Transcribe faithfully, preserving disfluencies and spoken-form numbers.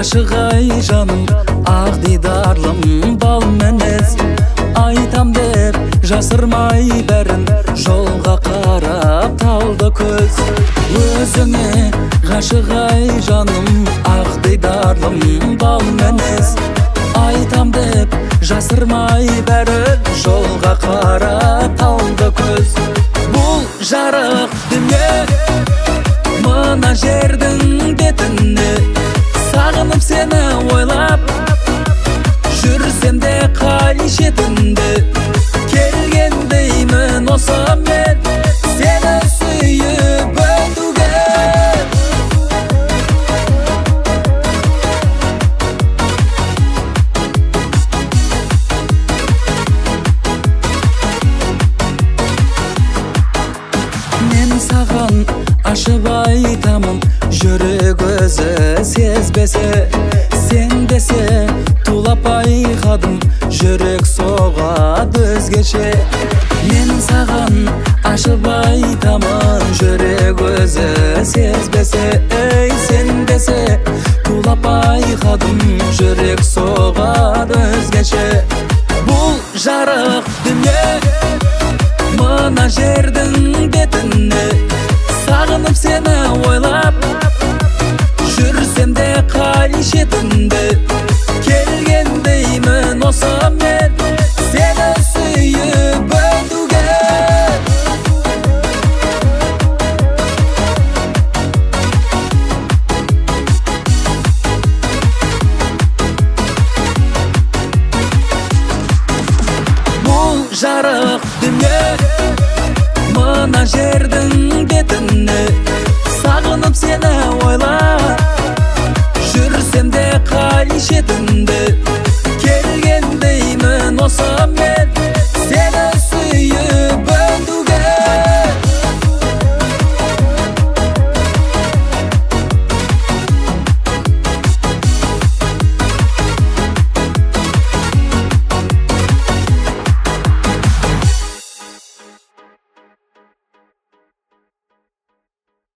Ашығай жаным, ақ дидарлым бал мінез. Айтам деп жасырмай бәрін, жолға қарап талды көз. Өзіңе ғашығай жаным, ақ дидарлым бал мінез. Айтам деп жасырмай бәрін, жолға қарап талды көз. Бұл жарық дүние мына жердің бетіне, сағынып сені ойлап жүрсем де қай шетінде. Келгендеймін осы мен сені сүйіп өтуге. Мен саған ашып айтамын, жүрек өзі сезбесе. Сенбесе тулап байқадым, жүрек соғады өзгеше. Мен саған ашып айтамын, жүрек өзі сезбесе. Ей, сенбесе тулап байқадым, жүрек соғады өзгеше. Бұл жарық дүние мына жердің бетіне, сағынып сені ойлап жүрсем де қай шетінде. Келгендеймін осы мен сені сүйіп өтуге. Бұл жарық дүние